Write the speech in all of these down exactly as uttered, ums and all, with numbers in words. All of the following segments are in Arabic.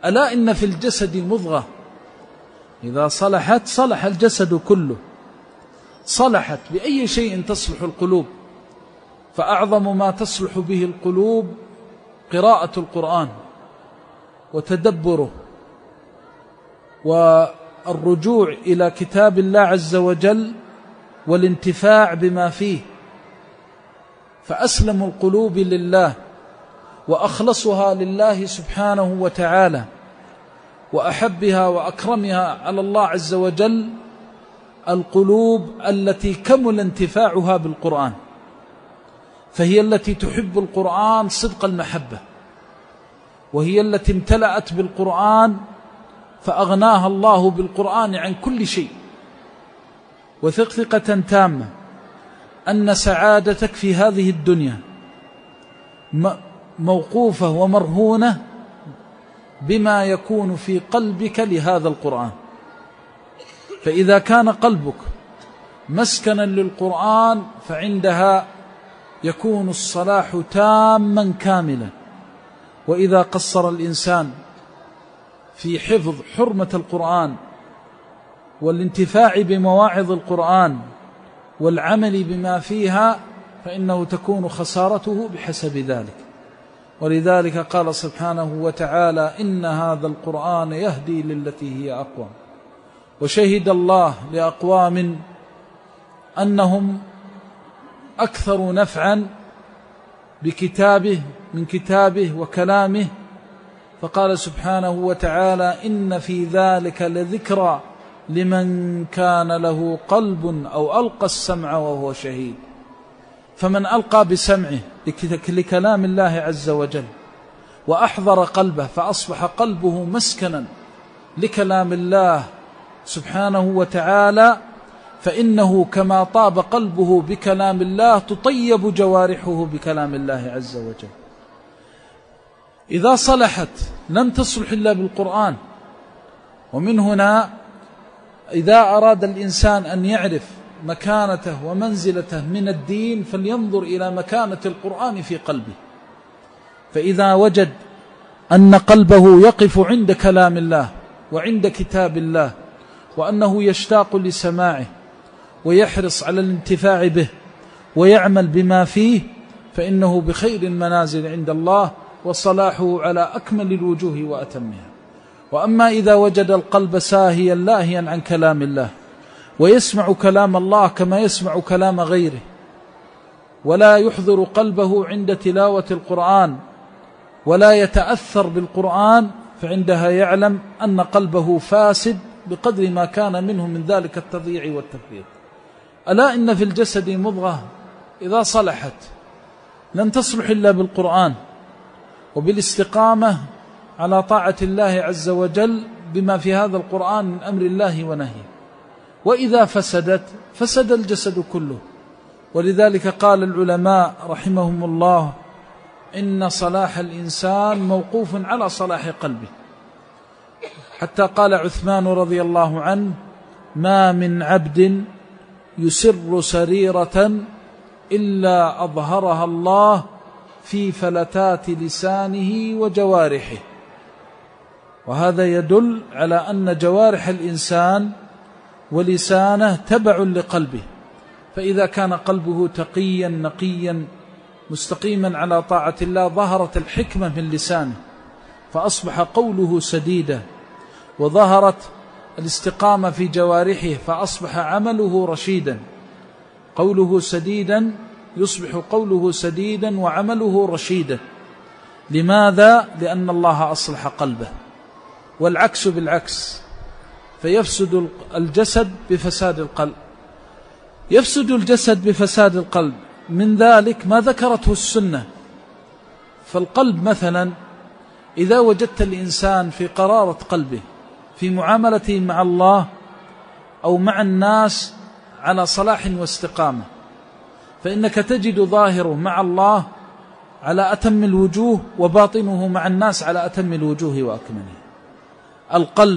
ألا إن في الجسد مضغة إذا صلحت صلح الجسد كله. صلحت بأي شيء تصلح القلوب، فأعظم ما تصلح به القلوب قراءة القرآن وتدبره والرجوع إلى كتاب الله عز وجل والانتفاع بما فيه. فأسلم القلوب لله وأخلصها لله سبحانه وتعالى وأحبها وأكرمها على الله عز وجل القلوب التي كمل انتفاعها بالقرآن، فهي التي تحب القرآن صدق المحبة، وهي التي امتلأت بالقرآن فأغناها الله بالقرآن عن كل شيء. وثق ثقة تامة أن سعادتك في هذه الدنيا موقوفة ومرهونة بما يكون في قلبك لهذا القرآن. فإذا كان قلبك مسكنا للقرآن فعندها يكون الصلاح تاما كاملا. وإذا قصر الإنسان في حفظ حرمة القرآن والانتفاع بمواعظ القرآن والعمل بما فيها فإنه تكون خسارته بحسب ذلك. ولذلك قال سبحانه وتعالى: إن هذا القرآن يهدي للتي هي أقوم. وشهد الله لأقوام أنهم أكثر نفعا بكتابه من كتابه وكلامه، فقال سبحانه وتعالى: إن في ذلك لذكرى لمن كان له قلب أو ألقى السمع وهو شهيد. فمن ألقى بسمعه لكلام الله عز وجل وأحضر قلبه فأصبح قلبه مسكنا لكلام الله سبحانه وتعالى، فإنه كما طاب قلبه بكلام الله تطيب جوارحه بكلام الله عز وجل. إذا صلحت لم تصلح إلا بالقرآن. ومن هنا إذا أراد الإنسان أن يعرف مكانته ومنزلته من الدين فلينظر إلى مكانة القرآن في قلبه. فإذا وجد أن قلبه يقف عند كلام الله وعند كتاب الله وأنه يشتاق لسماعه ويحرص على الانتفاع به ويعمل بما فيه فإنه بخير المنازل عند الله وصلاحه على أكمل الوجوه وأتمها. وأما إذا وجد القلب ساهيا لاهيا عن كلام الله ويسمع كلام الله كما يسمع كلام غيره ولا يحضر قلبه عند تلاوة القرآن ولا يتأثر بالقرآن، فعندها يعلم أن قلبه فاسد بقدر ما كان منه من ذلك التضييع والتفريط. ألا إن في الجسد مضغة إذا صلحت لن تصلح إلا بالقرآن وبالاستقامة على طاعة الله عز وجل بما في هذا القرآن من أمر الله ونهيه. وإذا فسدت فسد الجسد كله. ولذلك قال العلماء رحمهم الله: إن صلاح الإنسان موقوف على صلاح قلبه. حتى قال عثمان رضي الله عنه: ما من عبد يسر سريرة إلا أظهرها الله في فلتات لسانه وجوارحه. وهذا يدل على أن جوارح الإنسان ولسانه تبع لقلبه. فإذا كان قلبه تقيا نقيا مستقيما على طاعة الله ظهرت الحكمة من لسانه فأصبح قوله سديدا، وظهرت الاستقامة في جوارحه فأصبح عمله رشيدا. قوله سديدا يصبح قوله سديدا وعمله رشيدا. لماذا؟ لأن الله أصلح قلبه. والعكس بالعكس، فيفسد الجسد بفساد القلب. يفسد الجسد بفساد القلب، من ذلك ما ذكرته السنة. فالقلب مثلا إذا وجدت الإنسان في قرارة قلبه في معاملته مع الله أو مع الناس على صلاح واستقامة، فإنك تجد ظاهره مع الله على أتم الوجوه وباطنه مع الناس على أتم الوجوه وأكمله. القلب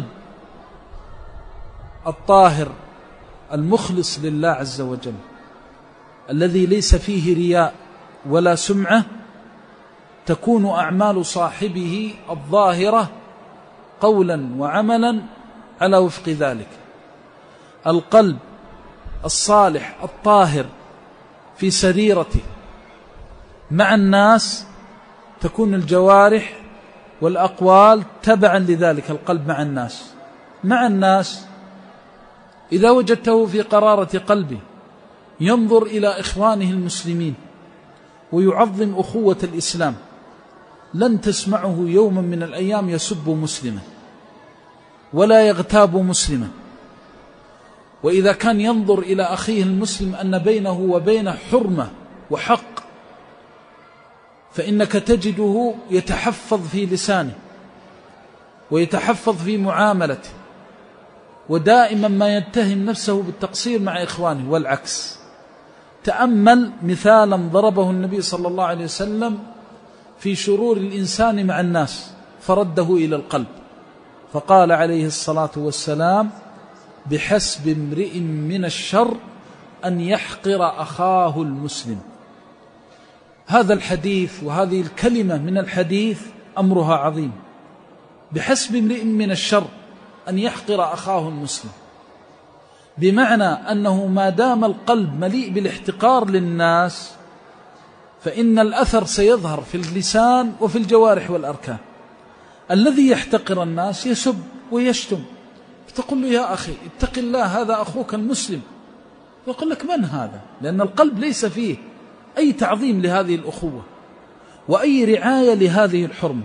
الطاهر المخلص لله عز وجل الذي ليس فيه رياء ولا سمعة، تكون أعمال صاحبه الظاهرة قولا وعملا على وفق ذلك. القلب الصالح الطاهر في سريرته مع الناس تكون الجوارح والأقوال تبعا لذلك القلب مع الناس. مع الناس إذا وجدته في قرارة قلبه ينظر إلى إخوانه المسلمين ويعظم أخوة الإسلام، لن تسمعه يوما من الأيام يسب مسلما ولا يغتاب مسلما. وإذا كان ينظر إلى أخيه المسلم أن بينه وبينه حرمة وحق، فإنك تجده يتحفظ في لسانه ويتحفظ في معاملته، ودائما ما يتهم نفسه بالتقصير مع إخوانه والعكس. تأمل مثالا ضربه النبي صلى الله عليه وسلم في شرور الإنسان مع الناس فرده إلى القلب، فقال عليه الصلاة والسلام: بحسب امرئ من الشر أن يحقر أخاه المسلم. هذا الحديث وهذه الكلمة من الحديث أمرها عظيم. بحسب امرئ من الشر أن يحقر أخاه المسلم، بمعنى أنه ما دام القلب مليء بالاحتقار للناس فإن الأثر سيظهر في اللسان وفي الجوارح والأركان. الذي يحتقر الناس يسب ويشتم، فتقول له: يا أخي اتق الله، هذا أخوك المسلم. يقول لك: من هذا؟ لأن القلب ليس فيه أي تعظيم لهذه الأخوة وأي رعاية لهذه الحرمة.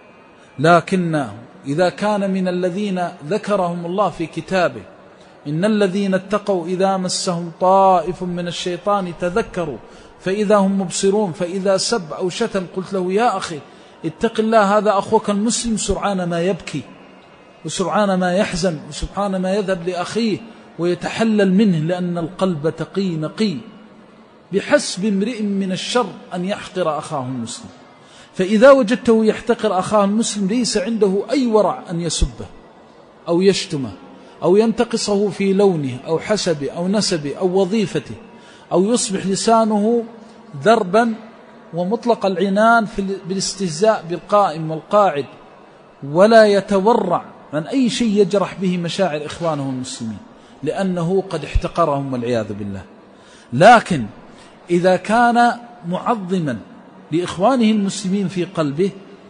لكن إذا كان من الذين ذكرهم الله في كتابه: إن الذين اتقوا إذا مسهم طائف من الشيطان تذكروا فإذا هم مبصرون، فإذا سب أو شتم قلت له: يا أخي اتق الله، هذا أخوك المسلم، سرعان ما يبكي وسرعان ما يحزن وسبحان ما يذهب لأخيه ويتحلل منه، لأن القلب تقي نقي. بحسب امرئ من الشر أن يحقر أخاه المسلم. فإذا وجدته يحتقر أخاه المسلم ليس عنده أي ورع أن يسبه أو يشتمه أو ينتقصه في لونه أو حسبه أو نسبه أو وظيفته، أو يصبح لسانه ذربا ومطلق العنان بالاستهزاء بالقائم والقاعد، ولا يتورع عن أي شيء يجرح به مشاعر إخوانه المسلمين، لأنه قد احتقرهم والعياذ بالله. لكن إذا كان معظما لإخوانه المسلمين في قلبه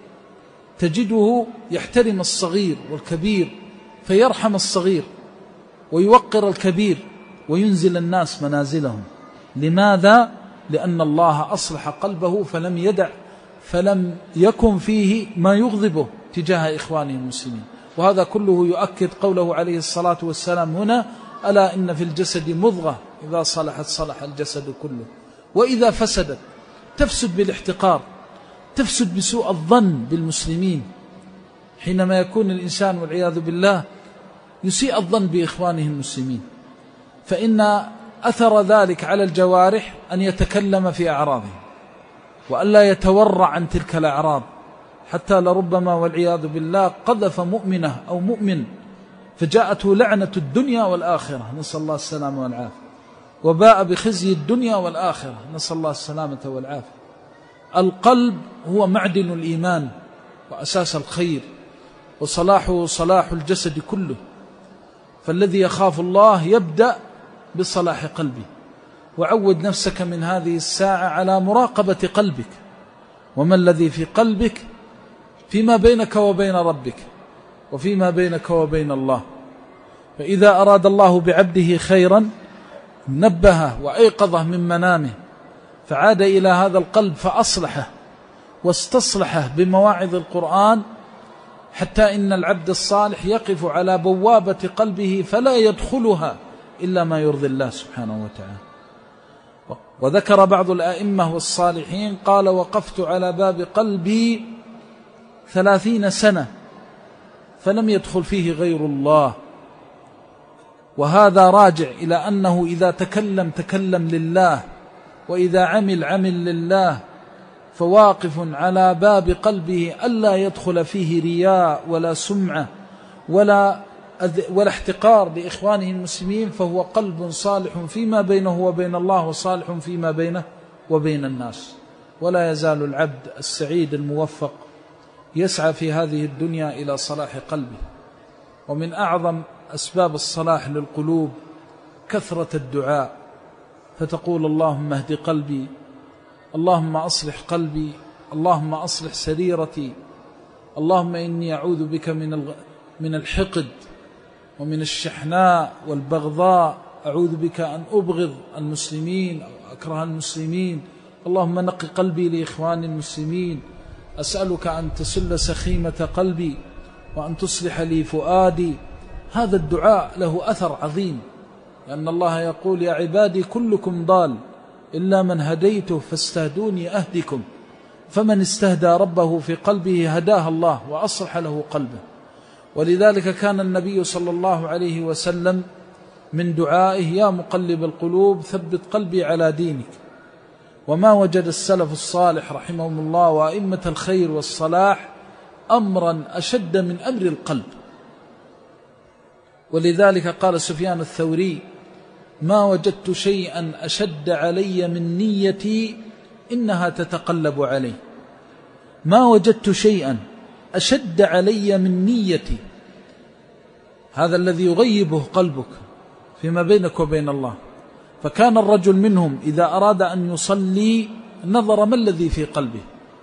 تجده يحترم الصغير والكبير فيرحم الصغير ويوقر الكبير وينزل الناس منازلهم. لماذا؟ لأن الله أصلح قلبه فلم يدع فلم يكن فيه ما يغضبه تجاه إخوانه المسلمين. وهذا كله يؤكد قوله عليه الصلاة والسلام هنا: ألا إن في الجسد مضغة إذا صلحت صلح الجسد كله، وإذا فسدت تفسد بالاحتقار، تفسد بسوء الظن بالمسلمين. حينما يكون الإنسان والعياذ بالله يسيء الظن بإخوانه المسلمين، فإن أثر ذلك على الجوارح أن يتكلم في أعراضهم وألا يتورع عن تلك الأعراض، حتى لربما والعياذ بالله قذف مؤمنة أو مؤمن فجاءته لعنة الدنيا والآخرة، نسأل الله السلامة والعافية، وباء بخزي الدنيا والآخرة، نسأل الله السلامة والعافية. القلب هو معدن الإيمان وأساس الخير، وصلاحه صلاح الجسد كله. فالذي يخاف الله يبدأ بصلاح قلبه. وعود نفسك من هذه الساعة على مراقبة قلبك، وما الذي في قلبك فيما بينك وبين ربك وفيما بينك وبين الله. فإذا أراد الله بعبده خيرا نبهه وأيقظه من منامه، فعاد إلى هذا القلب فأصلحه واستصلحه بمواعظ القرآن، حتى إن العبد الصالح يقف على بوابة قلبه فلا يدخلها إلا ما يرضي الله سبحانه وتعالى. وذكر بعض الأئمة والصالحين قال: وقفت على باب قلبي ثلاثين سنة فلم يدخل فيه غير الله. وهذا راجع إلى أنه إذا تكلم تكلم لله، وإذا عمل عمل لله، فواقف على باب قلبه ألا يدخل فيه رياء ولا سمعة ولا ولا احتقار لإخوانه المسلمين، فهو قلب صالح فيما بينه وبين الله وصالح فيما بينه وبين الناس. ولا يزال العبد السعيد الموفق يسعى في هذه الدنيا إلى صلاح قلبه. ومن أعظم أسباب الصلاح للقلوب كثرة الدعاء، فتقول اللهم اهد قلبي، اللهم أصلح قلبي، اللهم أصلح سريرتي، اللهم إني أعوذ بك من من الحقد ومن الشحناء والبغضاء، أعوذ بك أن أبغض المسلمين أو أكره المسلمين، اللهم نق قلبي لإخوان المسلمين، أسألك أن تسل سخيمة قلبي وأن تصلح لي فؤادي. هذا الدعاء له أثر عظيم، لأن الله يقول يا عبادي كلكم ضال إلا من هديته فاستهدوني أهدكم، فمن استهدى ربه في قلبه هداه الله وأصلح له قلبه. ولذلك كان النبي صلى الله عليه وسلم من دعائه يا مقلب القلوب ثبت قلبي على دينك. وما وجد السلف الصالح رحمهم الله وأئمة الخير والصلاح أمرا أشد من أمر القلب. ولذلك قال سفيان الثوري ما وجدت شيئا أشد علي من نيتي إنها تتقلب علي. ما وجدت شيئا أشد علي من نيتي، هذا الذي يغيبه قلبك فيما بينك وبين الله. فكان الرجل منهم إذا أراد أن يصلي نظر ما الذي في قلبه،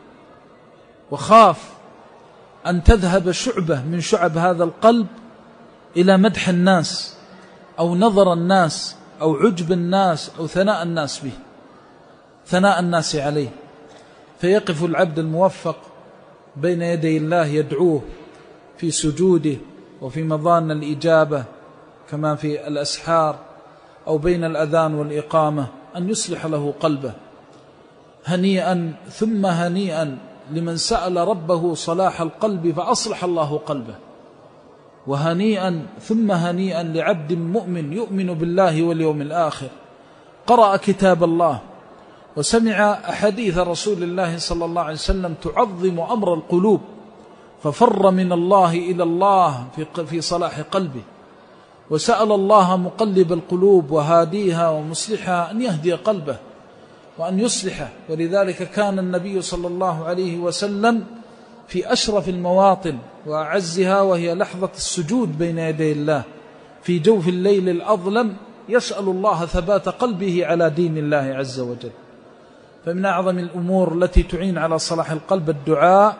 وخاف أن تذهب شعبة من شعب هذا القلب إلى مدح الناس أو نظر الناس أو عجب الناس أو ثناء الناس به، ثناء الناس عليه. فيقف العبد الموفق بين يدي الله يدعوه في سجوده وفي مظان الإجابة كما في الأسحار أو بين الأذان والإقامة أن يصلح له قلبه. هنيئا ثم هنيئا لمن سأل ربه صلاح القلب فأصلح الله قلبه، وهنيئا ثم هنيئا لعبد مؤمن يؤمن بالله واليوم الآخر قرأ كتاب الله وسمع أحاديث رسول الله صلى الله عليه وسلم تعظم أمر القلوب، ففر من الله إلى الله في صلاح قلبه، وسأل الله مقلب القلوب وهاديها ومصلحها أن يهدي قلبه وأن يصلحه. ولذلك كان النبي صلى الله عليه وسلم في أشرف المواطن وأعزها وهي لحظة السجود بين يدي الله في جوف الليل الأظلم يسأل الله ثبات قلبه على دين الله عز وجل. فمن أعظم الأمور التي تعين على صلاح القلب الدعاء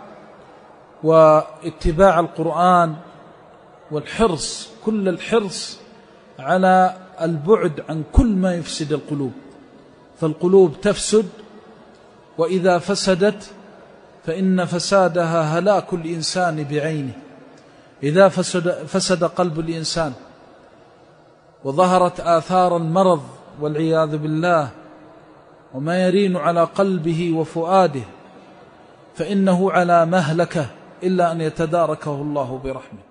واتباع القرآن والحرص، كل الحرص على البعد عن كل ما يفسد القلوب، فالقلوب تفسد، وإذا فسدت فإن فسادها هلاك الإنسان بعينه. إذا فسد, فسد قلب الإنسان وظهرت آثار المرض والعياذ بالله وما يرين على قلبه وفؤاده فإنه على مهلكة إلا أن يتداركه الله برحمه.